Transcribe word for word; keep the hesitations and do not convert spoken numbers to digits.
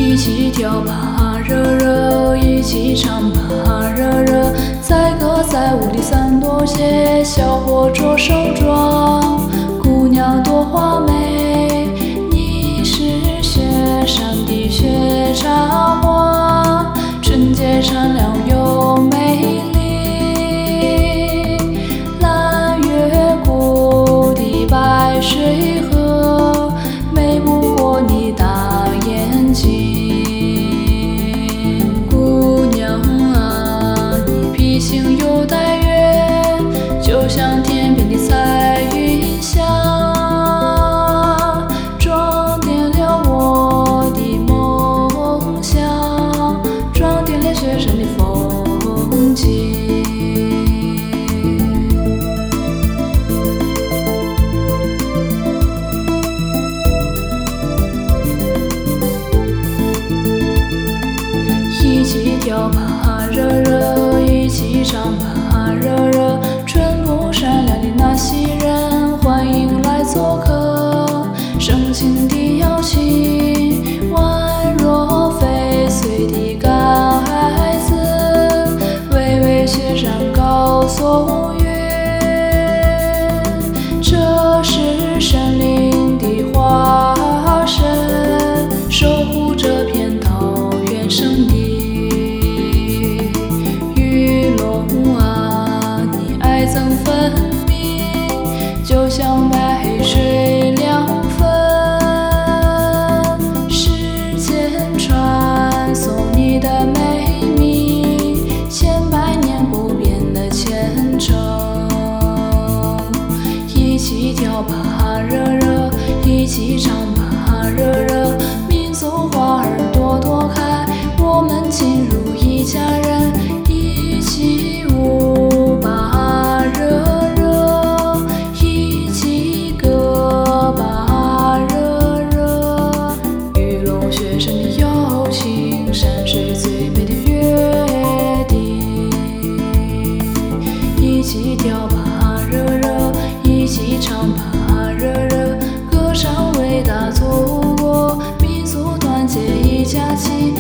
一起跳吧热热，一起唱吧热热，载歌载舞的三朵鞋，小伙着手装，姑娘多华美，你是雪山的雪插花，纯洁善良又美丽，蓝月谷的白水河，美不过你大眼睛。姑娘啊，你脾性又带月，就像天边的彩云霞，装点了我的梦想，装点了雪山的风景。一起跳吧热热，一起唱吧热热，淳朴善良的那些人，欢迎来做客，深情的邀请，宛若翡翠的感孩子，巍巍雪山高松云，这是神灵的化身，守护这片桃源圣地。爱憎分明，就像白水两分，时间传送你的美名，千百年不变的虔诚。一起跳吧热热，一起唱吧热热，民族花儿朵朵开，我们进入一家人，一起舞吧山水最美的约定。一起跳吧热热，一起唱吧热热，歌唱伟大祖国，民族团结一家亲。